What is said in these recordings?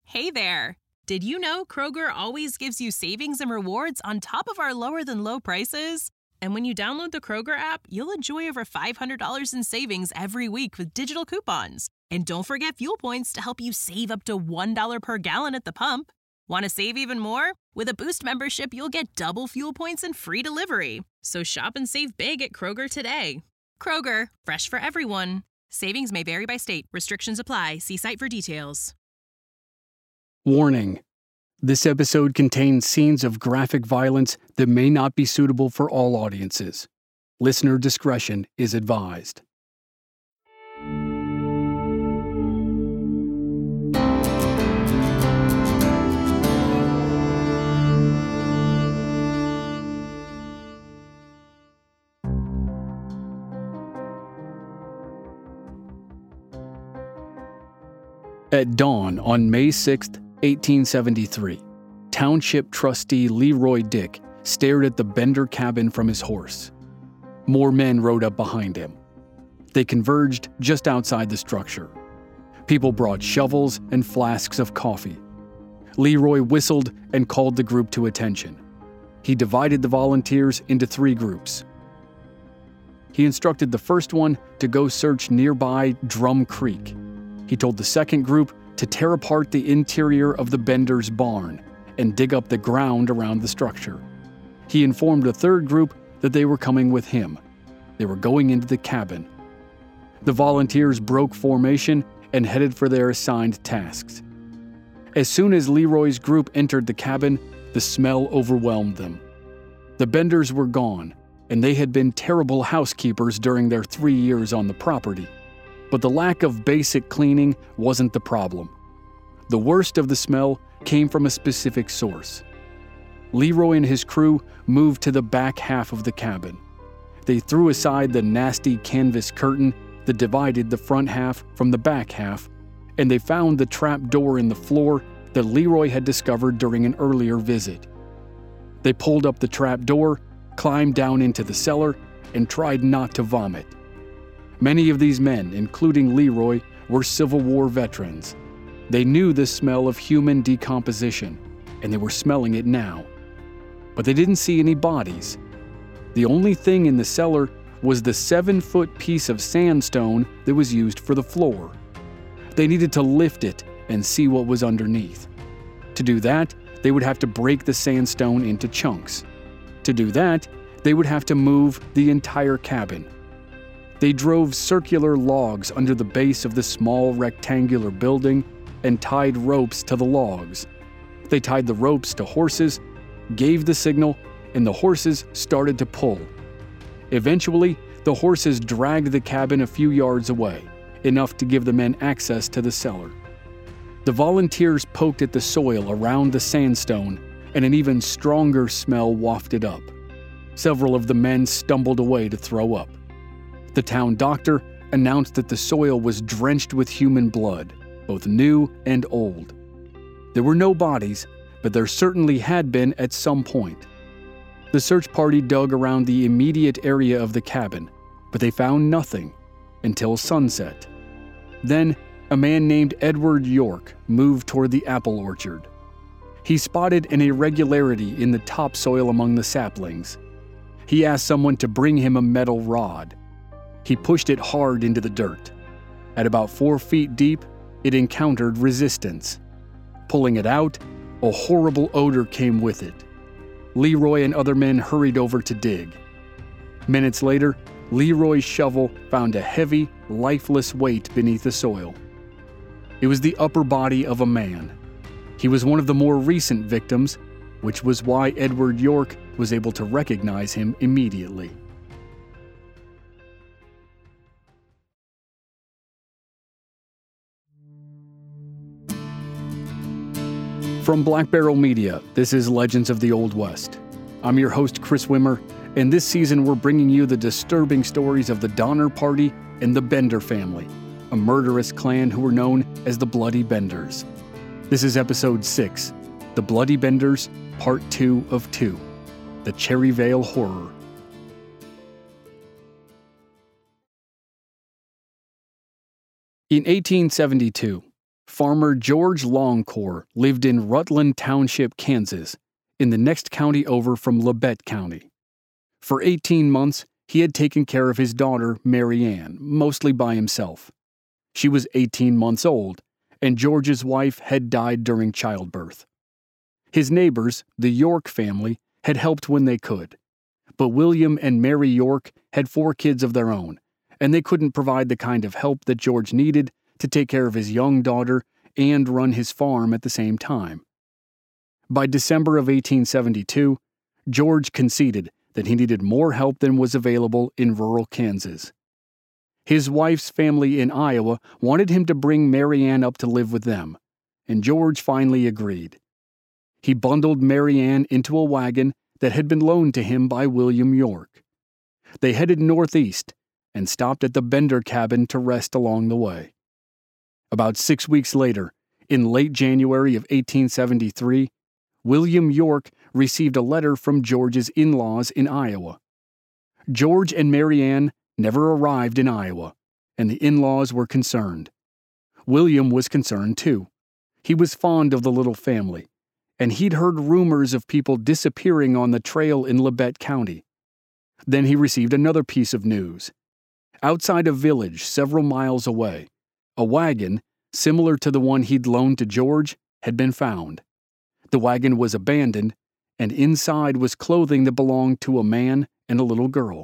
Hey there! Did you know Kroger always gives you savings and rewards on top of our lower-than-low prices? And when you download the Kroger app, you'll enjoy over $500 in savings every week with digital coupons. And don't forget fuel points to help you save up to $1 per gallon at the pump. Want to save even more? With a Boost membership, you'll get double fuel points and free delivery. So shop and save big at Kroger today. Kroger, fresh for everyone. Savings may vary by state. Restrictions apply. See site for details. Warning: this episode contains scenes of graphic violence that may not be suitable for all audiences. Listener discretion is advised. At dawn on May 6, 1873, Township Trustee Leroy Dick stared at the Bender cabin from his horse. More men rode up behind him. They converged just outside the structure. People brought shovels and flasks of coffee. Leroy whistled and called the group to attention. He divided the volunteers into 3 groups. He instructed the first one to go search nearby Drum Creek. He told the second group to tear apart the interior of the Bender's barn and dig up the ground around the structure. He informed the third group that they were coming with him. They were going into the cabin. The volunteers broke formation and headed for their assigned tasks. As soon as Leroy's group entered the cabin, the smell overwhelmed them. The Benders were gone, and they had been terrible housekeepers during their 3 years on the property. But the lack of basic cleaning wasn't the problem. The worst of the smell came from a specific source. Leroy and his crew moved to the back half of the cabin. They threw aside the nasty canvas curtain that divided the front half from the back half, and they found the trap door in the floor that Leroy had discovered during an earlier visit. They pulled up the trap door, climbed down into the cellar, and tried not to vomit. Many of these men, including Leroy, were Civil War veterans. They knew the smell of human decomposition, and they were smelling it now. But they didn't see any bodies. The only thing in the cellar was the 7-foot piece of sandstone that was used for the floor. They needed to lift it and see what was underneath. To do that, they would have to break the sandstone into chunks. To do that, they would have to move the entire cabin. They drove circular logs under the base of the small rectangular building and tied ropes to the logs. They tied the ropes to horses, gave the signal, and the horses started to pull. Eventually, the horses dragged the cabin a few yards away, enough to give the men access to the cellar. The volunteers poked at the soil around the sandstone, and an even stronger smell wafted up. Several of the men stumbled away to throw up. The town doctor announced that the soil was drenched with human blood, both new and old. There were no bodies, but there certainly had been at some point. The search party dug around the immediate area of the cabin, but they found nothing until sunset. Then, a man named Edward York moved toward the apple orchard. He spotted an irregularity in the topsoil among the saplings. He asked someone to bring him a metal rod. He pushed it hard into the dirt. At about 4 feet deep, it encountered resistance. Pulling it out, a horrible odor came with it. Leroy and other men hurried over to dig. Minutes later, Leroy's shovel found a heavy, lifeless weight beneath the soil. It was the upper body of a man. He was one of the more recent victims, which was why Edward York was able to recognize him immediately. From Black Barrel Media, this is Legends of the Old West. I'm your host, Chris Wimmer, and this season we're bringing you the disturbing stories of the Donner Party and the Bender family, a murderous clan who were known as the Bloody Benders. This is Episode 6, The Bloody Benders, Part 2 of 2, The Cherryvale Horror. In 1872, Farmer George Longcore lived in Rutland Township, Kansas, in the next county over from Labette County. For 18 months, he had taken care of his daughter, Mary Ann, mostly by himself. She was 18 months old, and George's wife had died during childbirth. His neighbors, the York family, had helped when they could, but William and Mary York had 4 kids of their own, and they couldn't provide the kind of help that George needed to take care of his young daughter and run his farm at the same time. By December of 1872, George conceded that he needed more help than was available in rural Kansas. His wife's family in Iowa wanted him to bring Mary Ann up to live with them, and George finally agreed. He bundled Mary Ann into a wagon that had been loaned to him by William York. They headed northeast and stopped at the Bender cabin to rest along the way. About 6 weeks later, in late January of 1873, William York received a letter from George's in-laws in Iowa. George and Mary Ann never arrived in Iowa, and the in-laws were concerned. William was concerned too. He was fond of the little family, and he'd heard rumors of people disappearing on the trail in Labette County. Then he received another piece of news. Outside a village several miles away, a wagon, similar to the one he'd loaned to George, had been found. The wagon was abandoned, and inside was clothing that belonged to a man and a little girl.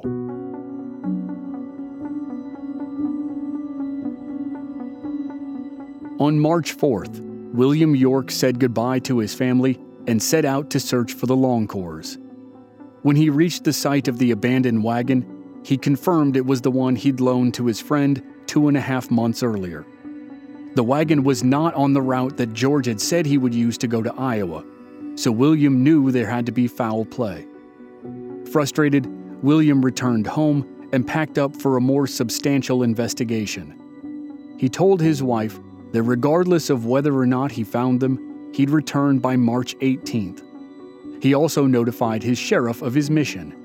On March 4th, William York said goodbye to his family and set out to search for the Longcores. When he reached the site of the abandoned wagon, he confirmed it was the one he'd loaned to his friend 2.5 months earlier. The wagon was not on the route that George had said he would use to go to Iowa, so William knew there had to be foul play. Frustrated, William returned home and packed up for a more substantial investigation. He told his wife that regardless of whether or not he found them, he'd return by March 18th. He also notified his sheriff of his mission.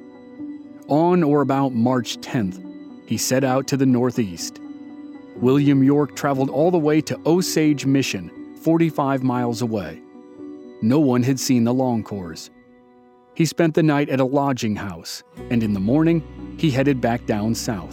On or about March 10th, he set out to the northeast. William York traveled all the way to Osage Mission, 45 miles away. No one had seen the Longcores. He spent the night at a lodging house, and in the morning, he headed back down south.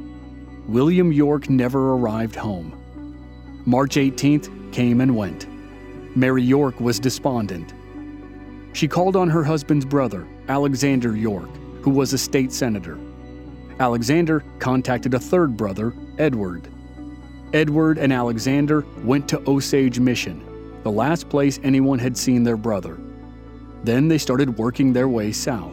William York never arrived home. March 18th came and went. Mary York was despondent. She called on her husband's brother, Alexander York, who was a state senator. Alexander contacted a third brother, Edward. Edward and Alexander went to Osage Mission, the last place anyone had seen their brother. Then they started working their way south.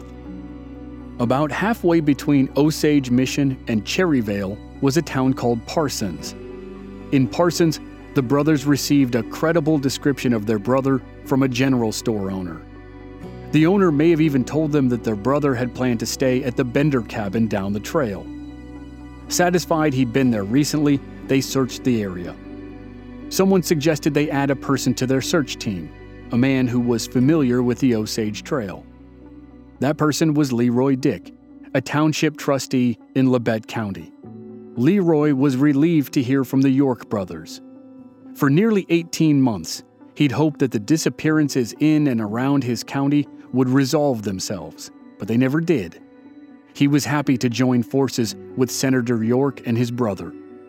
About halfway between Osage Mission and Cherryvale was a town called Parsons. In Parsons, the brothers received a credible description of their brother from a general store owner. The owner may have even told them that their brother had planned to stay at the Bender cabin down the trail. Satisfied he'd been there recently, they searched the area. Someone suggested they add a person to their search team, a man who was familiar with the Osage Trail. That person was Leroy Dick, a township trustee in Labette County. Leroy was relieved to hear from the York brothers. For nearly 18 months, he'd hoped that the disappearances in and around his county would resolve themselves, but they never did. He was happy to join forces with Senator York and his brother.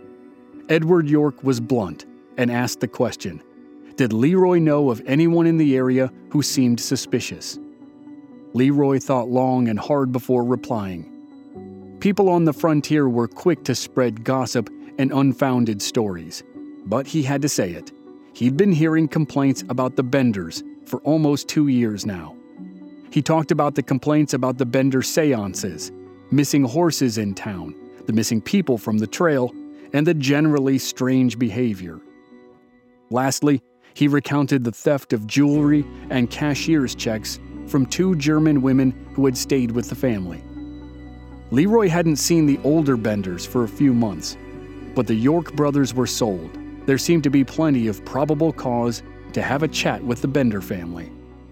Edward York was blunt and asked the question, did Leroy know of anyone in the area who seemed suspicious? Leroy thought long and hard before replying. People on the frontier were quick to spread gossip and unfounded stories, but he had to say it. He'd been hearing complaints about the Benders for almost 2 years now. He talked about the complaints about the Bender seances, missing horses in town, the missing people from the trail, and the generally strange behavior. Lastly, he recounted the theft of jewelry and cashier's checks from 2 German women who had stayed with the family. Leroy hadn't seen the older Benders for a few months, but the York brothers were sold. There seemed to be plenty of probable cause to have a chat with the Bender family.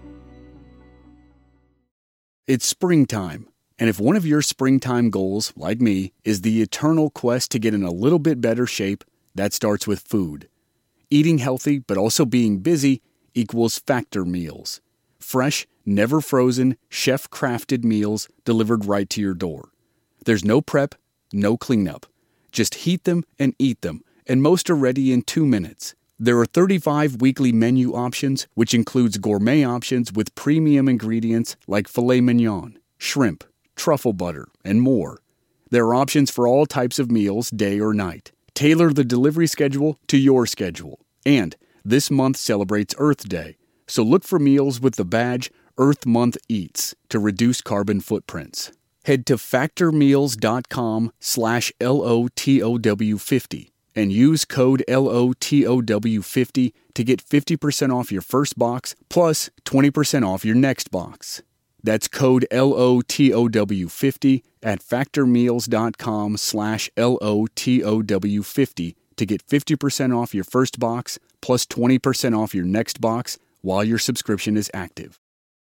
It's springtime, and if one of your springtime goals, like me, is the eternal quest to get in a little bit better shape, that starts with food. Eating healthy but also being busy equals Factor meals. Fresh, never frozen, chef-crafted meals delivered right to your door. There's no prep, no cleanup. Just heat them and eat them, and most are ready in 2 minutes. There are 35 weekly menu options, which includes gourmet options with premium ingredients like filet mignon, shrimp, truffle butter, and more. There are options for all types of meals, day or night. Tailor the delivery schedule to your schedule. And this month celebrates Earth Day, so look for meals with the badge Earth Month Eats to reduce carbon footprints. Head to factormeals.com/LOTOW50 and use code LOTOW50 to get 50% off your first box plus 20% off your next box. That's code LOTOW50 at factormeals.com/LOTOW50 to get 50% off your first box plus 20% off your next box while your subscription is active.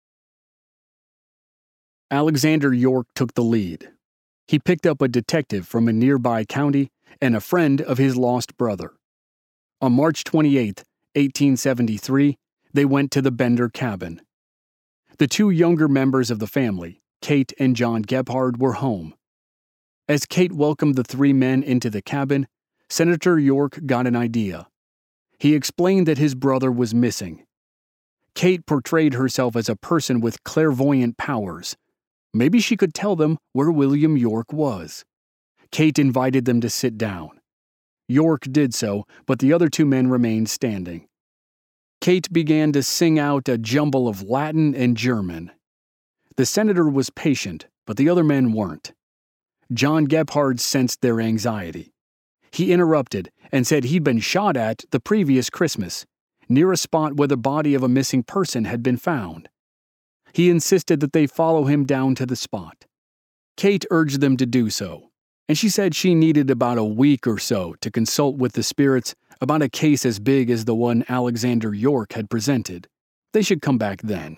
Alexander York took the lead. He picked up a detective from a nearby county and a friend of his lost brother. On March 28, 1873, they went to the Bender cabin. The two younger members of the family, Kate and John Gebhard, were home. As Kate welcomed the three men into the cabin, Senator York got an idea. He explained that his brother was missing. Kate portrayed herself as a person with clairvoyant powers. Maybe she could tell them where William York was. Kate invited them to sit down. York did so, but the other two men remained standing. Kate began to sing out a jumble of Latin and German. The senator was patient, but the other men weren't. John Gebhard sensed their anxiety. He interrupted and said he'd been shot at the previous Christmas, near a spot where the body of a missing person had been found. He insisted that they follow him down to the spot. Kate urged them to do so, and she said she needed about a week or so to consult with the spirits about a case as big as the one Alexander York had presented. They should come back then.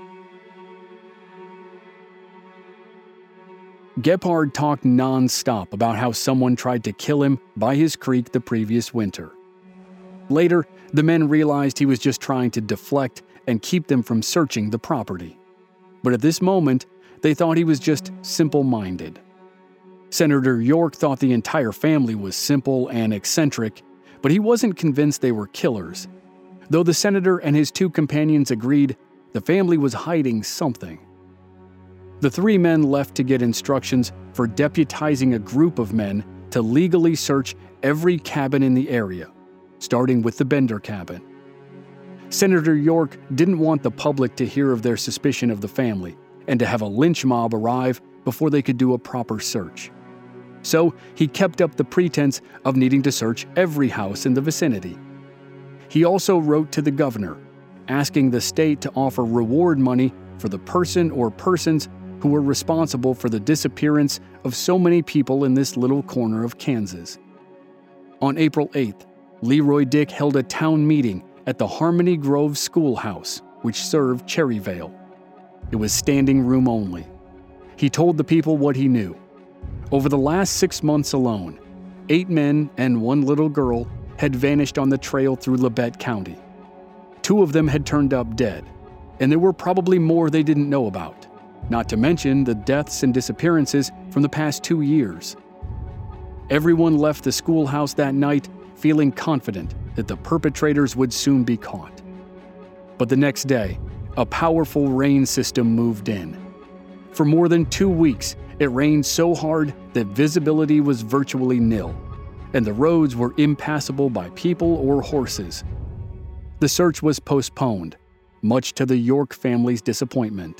Gebhard talked non-stop about how someone tried to kill him by his creek the previous winter. Later, the men realized he was just trying to deflect and keep them from searching the property. But at this moment, they thought he was just simple-minded. Senator York thought the entire family was simple and eccentric, but he wasn't convinced they were killers. Though the senator and his two companions agreed, the family was hiding something. The three men left to get instructions for deputizing a group of men to legally search every cabin in the area, starting with the Bender cabin. Senator York didn't want the public to hear of their suspicion of the family and to have a lynch mob arrive before they could do a proper search. So he kept up the pretense of needing to search every house in the vicinity. He also wrote to the governor, asking the state to offer reward money for the person or persons who were responsible for the disappearance of so many people in this little corner of Kansas. On April 8th, Leroy Dick held a town meeting at the Harmony Grove Schoolhouse, which served Cherryvale. It was standing room only. He told the people what he knew. Over the last 6 months alone, 8 men and 1 little girl had vanished on the trail through Labette County. 2 of them had turned up dead, and there were probably more they didn't know about, not to mention the deaths and disappearances from the past 2 years. Everyone left the schoolhouse that night feeling confident that the perpetrators would soon be caught. But the next day, a powerful rain system moved in. For more than 2 weeks, it rained so hard that visibility was virtually nil, and the roads were impassable by people or horses. The search was postponed, much to the York family's disappointment.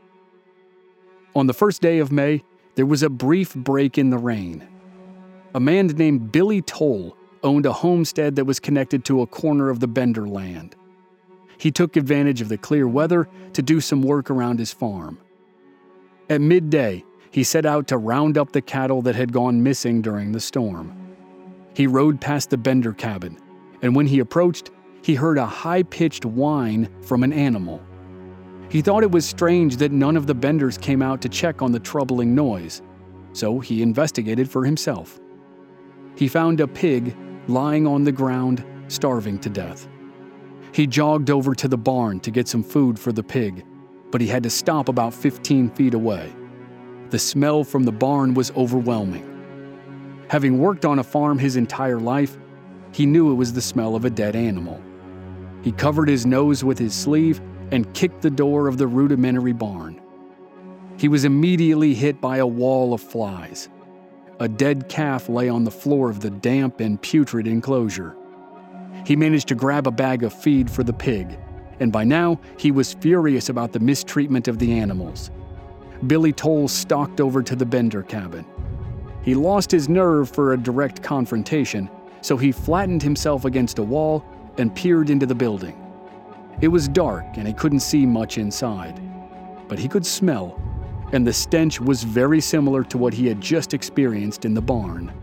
On the first day of May, there was a brief break in the rain. A man named Billy Toll owned a homestead that was connected to a corner of the Bender land. He took advantage of the clear weather to do some work around his farm. At midday, he set out to round up the cattle that had gone missing during the storm. He rode past the Bender cabin, and when he approached, he heard a high-pitched whine from an animal. He thought it was strange that none of the Benders came out to check on the troubling noise, so he investigated for himself. He found a pig lying on the ground, starving to death. He jogged over to the barn to get some food for the pig, but he had to stop about 15 feet away. The smell from the barn was overwhelming. Having worked on a farm his entire life, he knew it was the smell of a dead animal. He covered his nose with his sleeve and kicked the door of the rudimentary barn. He was immediately hit by a wall of flies. A dead calf lay on the floor of the damp and putrid enclosure. He managed to grab a bag of feed for the pig, and by now he was furious about the mistreatment of the animals. Billy Toll stalked over to the Bender cabin. He lost his nerve for a direct confrontation, so he flattened himself against a wall and peered into the building. It was dark and he couldn't see much inside, but he could smell, and the stench was very similar to what he had just experienced in the barn.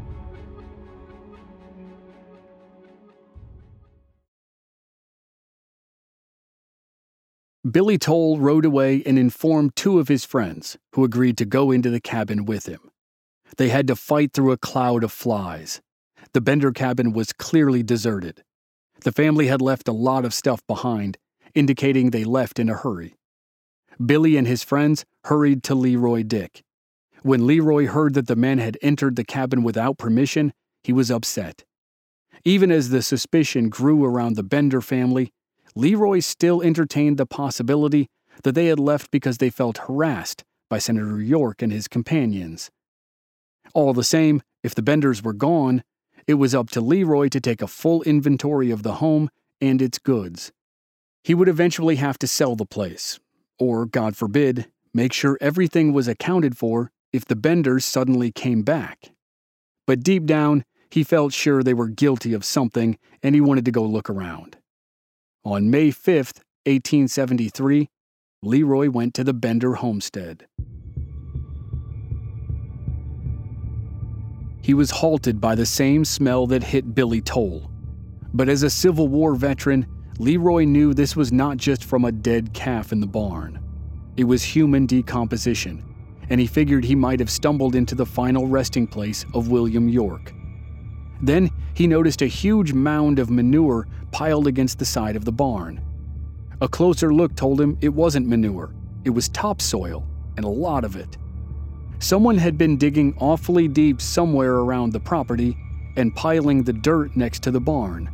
Billy Toll rode away and informed two of his friends, who agreed to go into the cabin with him. They had to fight through a cloud of flies. The Bender cabin was clearly deserted. The family had left a lot of stuff behind, indicating they left in a hurry. Billy and his friends hurried to Leroy Dick. When Leroy heard that the men had entered the cabin without permission, he was upset. Even as the suspicion grew around the Bender family, Leroy still entertained the possibility that they had left because they felt harassed by Senator York and his companions. All the same, if the Benders were gone, it was up to Leroy to take a full inventory of the home and its goods. He would eventually have to sell the place, or, God forbid, make sure everything was accounted for if the Benders suddenly came back. But deep down, he felt sure they were guilty of something and he wanted to go look around. On May 5th, 1873, Leroy went to the Bender homestead. He was halted by the same smell that hit Billy Toll. But as a Civil War veteran, Leroy knew this was not just from a dead calf in the barn. It was human decomposition, and he figured he might have stumbled into the final resting place of William York. Then he noticed a huge mound of manure piled against the side of the barn. A closer look told him it wasn't manure, it was topsoil, and a lot of it. Someone had been digging awfully deep somewhere around the property and piling the dirt next to the barn.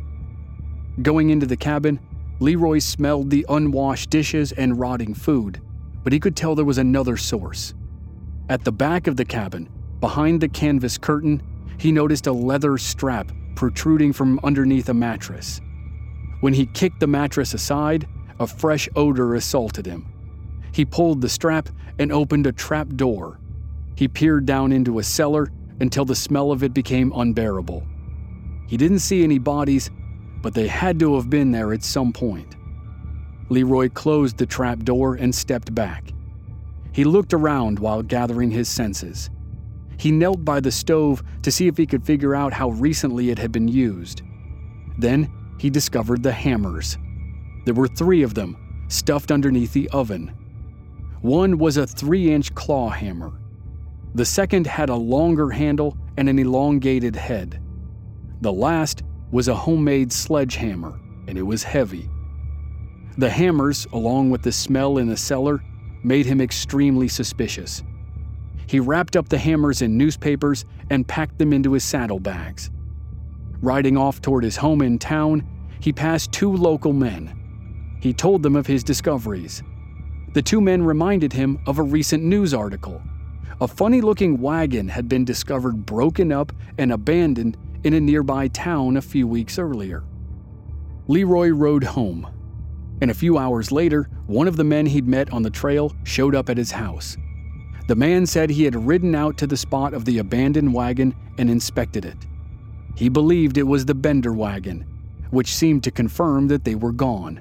Going into the cabin, Leroy smelled the unwashed dishes and rotting food, but he could tell there was another source. At the back of the cabin, behind the canvas curtain, he noticed a leather strap protruding from underneath a mattress. When he kicked the mattress aside, a fresh odor assaulted him. He pulled the strap and opened a trap door. He peered down into a cellar until the smell of it became unbearable. He didn't see any bodies, but they had to have been there at some point. Leroy closed the trap door and stepped back. He looked around while gathering his senses. He knelt by the stove to see if he could figure out how recently it had been used. Then he discovered the hammers. There were 3 of them, stuffed underneath the oven. One was a 3-inch claw hammer. The second had a longer handle and an elongated head. The last was a homemade sledgehammer, and it was heavy. The hammers, along with the smell in the cellar, made him extremely suspicious. He wrapped up the hammers in newspapers and packed them into his saddlebags. Riding off toward his home in town, he passed 2 local men. He told them of his discoveries. The 2 men reminded him of a recent news article. A funny-looking wagon had been discovered broken up and abandoned in a nearby town a few weeks earlier. Leroy rode home, and a few hours later, one of the men he'd met on the trail showed up at his house. The man said he had ridden out to the spot of the abandoned wagon and inspected it. He believed it was the Bender wagon, which seemed to confirm that they were gone.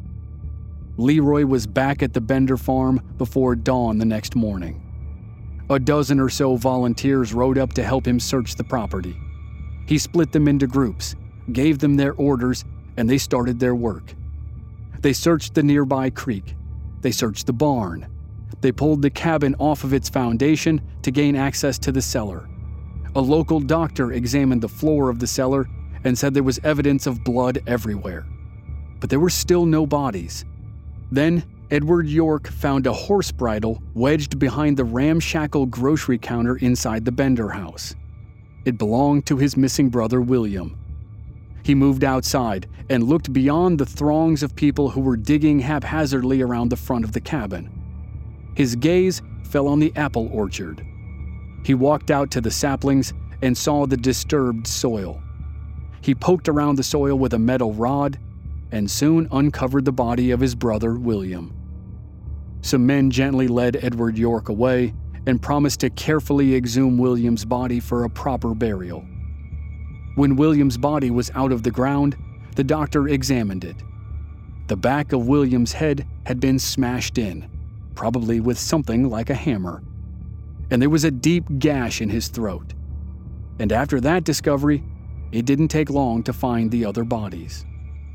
Leroy was back at the Bender farm before dawn the next morning. A dozen or so volunteers rode up to help him search the property. He split them into groups, gave them their orders, and they started their work. They searched the nearby creek. They searched the barn. They pulled the cabin off of its foundation to gain access to the cellar. A local doctor examined the floor of the cellar and said there was evidence of blood everywhere. But there were still no bodies. Then, Edward York found a horse bridle wedged behind the ramshackle grocery counter inside the Bender house. It belonged to his missing brother William. He moved outside and looked beyond the throngs of people who were digging haphazardly around the front of the cabin. His gaze fell on the apple orchard. He walked out to the saplings and saw the disturbed soil. He poked around the soil with a metal rod and soon uncovered the body of his brother William. Some men gently led Edward York away and promised to carefully exhume William's body for a proper burial. When William's body was out of the ground, the doctor examined it. The back of William's head had been smashed in, probably with something like a hammer, and there was a deep gash in his throat. And after that discovery, it didn't take long to find the other bodies.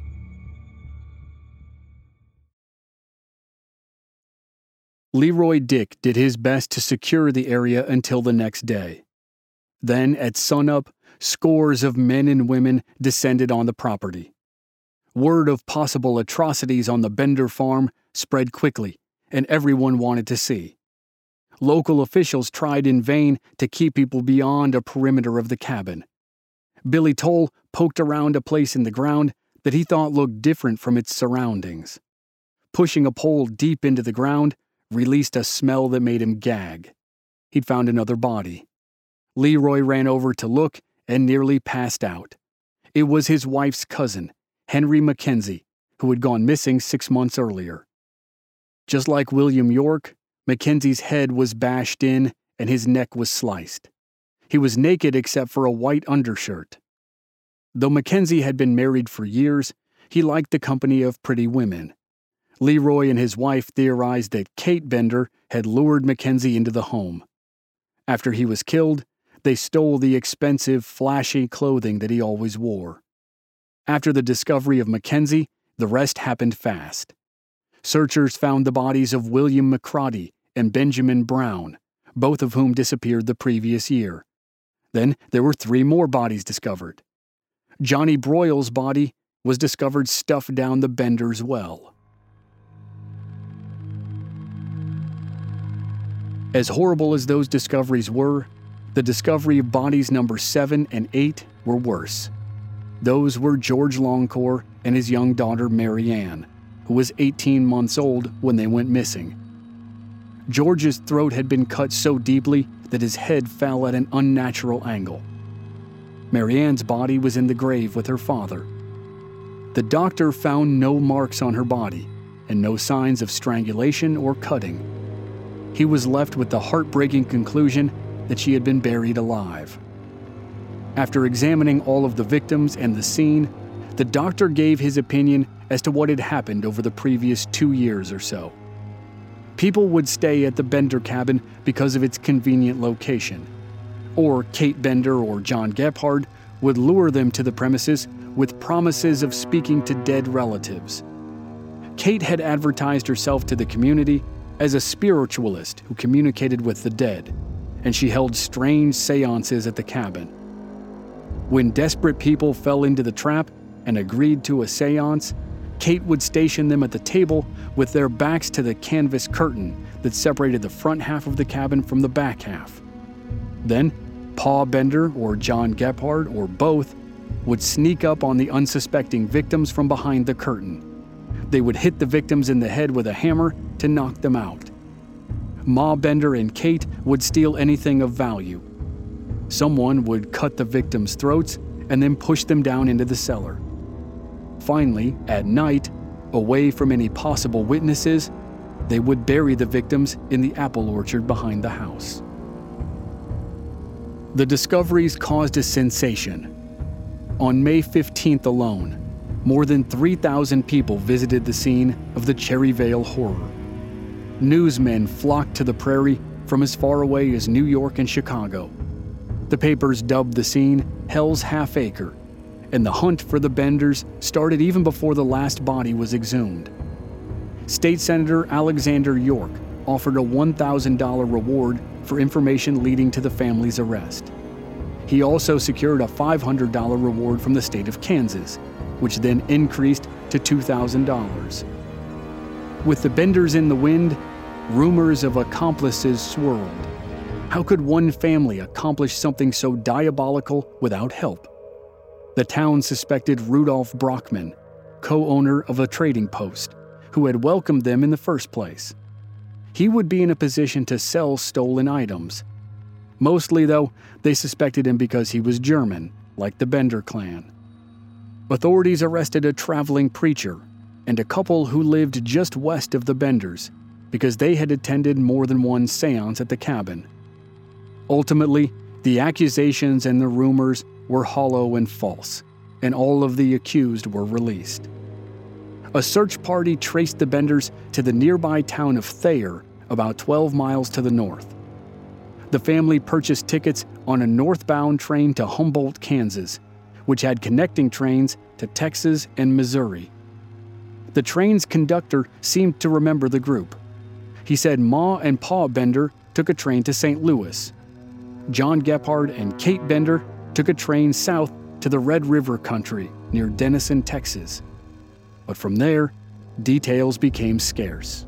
Leroy Dick did his best to secure the area until the next day. Then, at sunup, scores of men and women descended on the property. Word of possible atrocities on the Bender farm spread quickly, and everyone wanted to see. Local officials tried in vain to keep people beyond a perimeter of the cabin. Billy Toll poked around a place in the ground that he thought looked different from its surroundings. Pushing a pole deep into the ground released a smell that made him gag. He'd found another body. Leroy ran over to look and nearly passed out. It was his wife's cousin, Henry Mackenzie, who had gone missing 6 months earlier. Just like William York, Mackenzie's head was bashed in and his neck was sliced. He was naked except for a white undershirt. Though Mackenzie had been married for years, he liked the company of pretty women. Leroy and his wife theorized that Kate Bender had lured Mackenzie into the home. After he was killed, they stole the expensive, flashy clothing that he always wore. After the discovery of Mackenzie, the rest happened fast. Searchers found the bodies of William McCroddy and Benjamin Brown, both of whom disappeared the previous year. Then there were 3 more bodies discovered. Johnny Broyle's body was discovered stuffed down the Bender's well. As horrible as those discoveries were, the discovery of bodies number 7 and 8 were worse. Those were George Longcore and his young daughter Mary Ann, who was 18 months old when they went missing. George's throat had been cut so deeply that his head fell at an unnatural angle. Mary Ann's body was in the grave with her father. The doctor found no marks on her body and no signs of strangulation or cutting. He was left with the heartbreaking conclusion that she had been buried alive. After examining all of the victims and the scene, the doctor gave his opinion as to what had happened over the previous 2 years or so. People would stay at the Bender cabin because of its convenient location, or Kate Bender or John Gephardt would lure them to the premises with promises of speaking to dead relatives. Kate had advertised herself to the community as a spiritualist who communicated with the dead, and she held strange seances at the cabin. When desperate people fell into the trap and agreed to a seance, Kate would station them at the table with their backs to the canvas curtain that separated the front half of the cabin from the back half. Then, Pa Bender or John Gephardt or both would sneak up on the unsuspecting victims from behind the curtain. They would hit the victims in the head with a hammer to knock them out. Ma Bender and Kate would steal anything of value. Someone would cut the victims' throats and then push them down into the cellar. Finally, at night, away from any possible witnesses, they would bury the victims in the apple orchard behind the house. The discoveries caused a sensation. On May 15th alone, more than 3,000 people visited the scene of the Cherryvale horror. Newsmen flocked to the prairie from as far away as New York and Chicago. The papers dubbed the scene Hell's Half Acre, and the hunt for the Benders started even before the last body was exhumed. State Senator Alexander York offered a $1,000 reward for information leading to the family's arrest. He also secured a $500 reward from the state of Kansas, which then increased to $2,000. With the Benders in the wind, rumors of accomplices swirled. How could one family accomplish something so diabolical without help? The town suspected Rudolph Brockman, co-owner of a trading post, who had welcomed them in the first place. He would be in a position to sell stolen items. Mostly, though, they suspected him because he was German, like the Bender clan. Authorities arrested a traveling preacher and a couple who lived just west of the Benders because they had attended more than one seance at the cabin. Ultimately, the accusations and the rumors were hollow and false, and all of the accused were released. A search party traced the Benders to the nearby town of Thayer, about 12 miles to the north. The family purchased tickets on a northbound train to Humboldt, Kansas, which had connecting trains to Texas and Missouri. The train's conductor seemed to remember the group. He said Ma and Pa Bender took a train to St. Louis. John Gephardt and Kate Bender took a train south to the Red River country near Denison, Texas. But from there, details became scarce.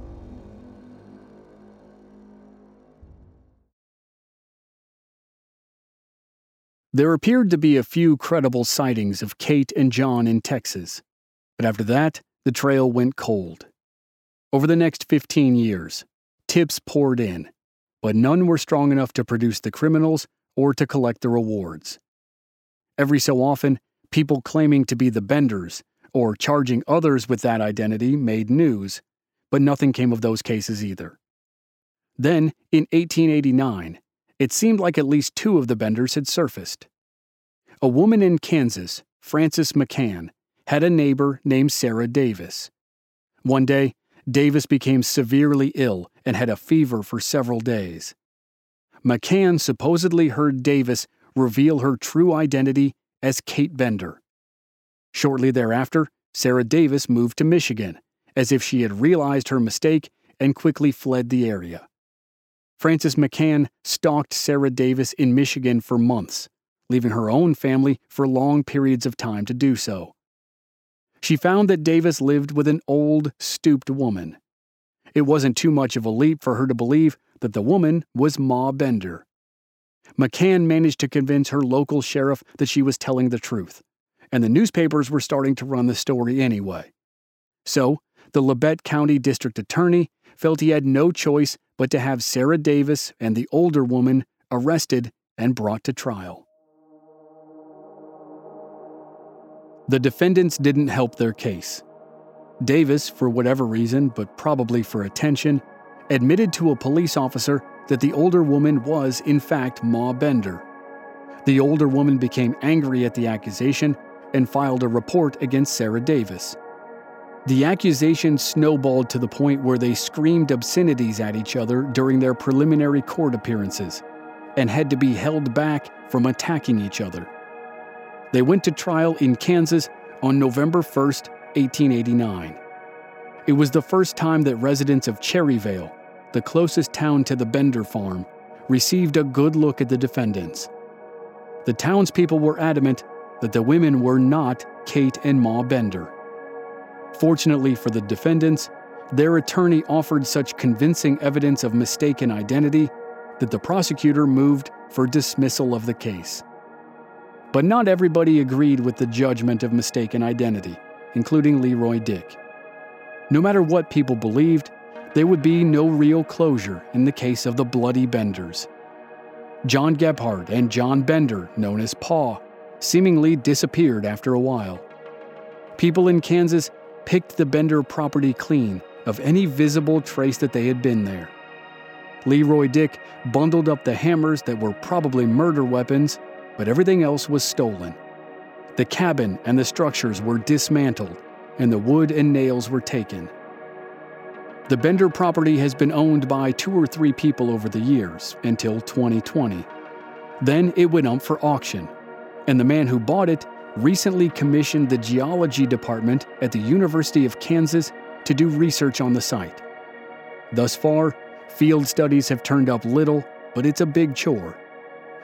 There appeared to be a few credible sightings of Kate and John in Texas, but after that, the trail went cold. Over the next 15 years, tips poured in, but none were strong enough to produce the criminals or to collect the rewards. Every so often, people claiming to be the Benders or charging others with that identity made news, but nothing came of those cases either. Then, in 1889, it seemed like at least two of the Benders had surfaced. A woman in Kansas, Frances McCann, had a neighbor named Sarah Davis. One day, Davis became severely ill and had a fever for several days. McCann supposedly heard Davis reveal her true identity as Kate Bender. Shortly thereafter, Sarah Davis moved to Michigan, as if she had realized her mistake and quickly fled the area. Frances McCann stalked Sarah Davis in Michigan for months, leaving her own family for long periods of time to do so. She found that Davis lived with an old, stooped woman. It wasn't too much of a leap for her to believe that the woman was Ma Bender. McCann managed to convince her local sheriff that she was telling the truth, and the newspapers were starting to run the story anyway. So, the Labette County District Attorney felt he had no choice but to have Sarah Davis and the older woman arrested and brought to trial. The defendants didn't help their case. Davis, for whatever reason, but probably for attention, admitted to a police officer that the older woman was, in fact, Ma Bender. The older woman became angry at the accusation and filed a report against Sarah Davis. The accusation snowballed to the point where they screamed obscenities at each other during their preliminary court appearances and had to be held back from attacking each other. They went to trial in Kansas on November 1st, 1889. It was the first time that residents of Cherryvale, the closest town to the Bender farm, received a good look at the defendants. The townspeople were adamant that the women were not Kate and Ma Bender. Fortunately for the defendants, their attorney offered such convincing evidence of mistaken identity that the prosecutor moved for dismissal of the case. But not everybody agreed with the judgment of mistaken identity, including Leroy Dick. No matter what people believed, there would be no real closure in the case of the bloody Benders. John Gephardt and John Bender, known as Pa, seemingly disappeared after a while. People in Kansas picked the Bender property clean of any visible trace that they had been there. Leroy Dick bundled up the hammers that were probably murder weapons, but everything else was stolen. The cabin and the structures were dismantled, and the wood and nails were taken. The Bender property has been owned by 2 or 3 people over the years, until 2020. Then it went up for auction, and the man who bought it recently commissioned the geology department at the University of Kansas to do research on the site. Thus far, field studies have turned up little, but it's a big chore.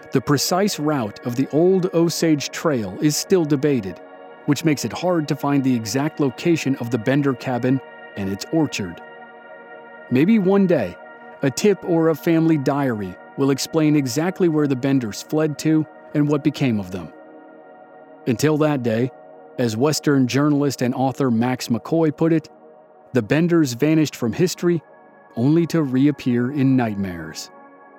The precise route of the old Osage Trail is still debated, which makes it hard to find the exact location of the Bender cabin and its orchard. Maybe one day, a tip or a family diary will explain exactly where the Benders fled to and what became of them. Until that day, as Western journalist and author Max McCoy put it, the Benders vanished from history only to reappear in nightmares.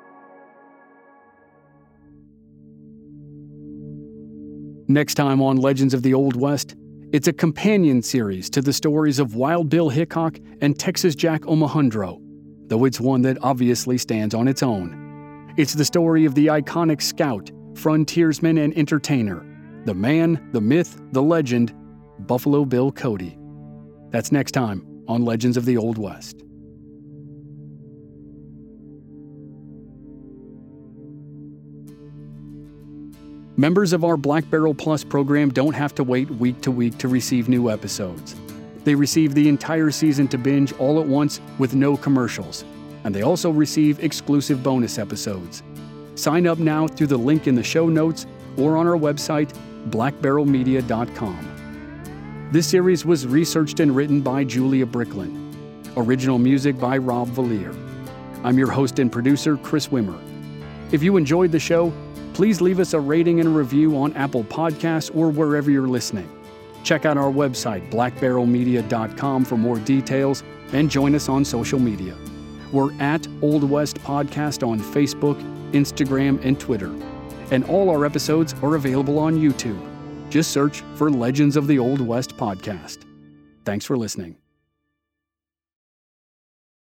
Next time on Legends of the Old West, it's a companion series to the stories of Wild Bill Hickok and Texas Jack Omohundro, though it's one that obviously stands on its own. It's the story of the iconic scout, frontiersman, and entertainer, the man, the myth, the legend, Buffalo Bill Cody. That's next time on Legends of the Old West. Members of our Black Barrel Plus program don't have to wait week to week to receive new episodes. They receive the entire season to binge all at once with no commercials, and they also receive exclusive bonus episodes. Sign up now through the link in the show notes or on our website, blackbarrelmedia.com. This series was researched and written by Julia Bricklin. Original music by Rob Valier. I'm your host and producer, Chris Wimmer. If you enjoyed the show, please leave us a rating and a review on Apple Podcasts or wherever you're listening. Check out our website, blackbarrelmedia.com, for more details, and join us on social media. We're at Old West Podcast on Facebook, Instagram, and Twitter. And all our episodes are available on YouTube. Just search for Legends of the Old West Podcast. Thanks for listening.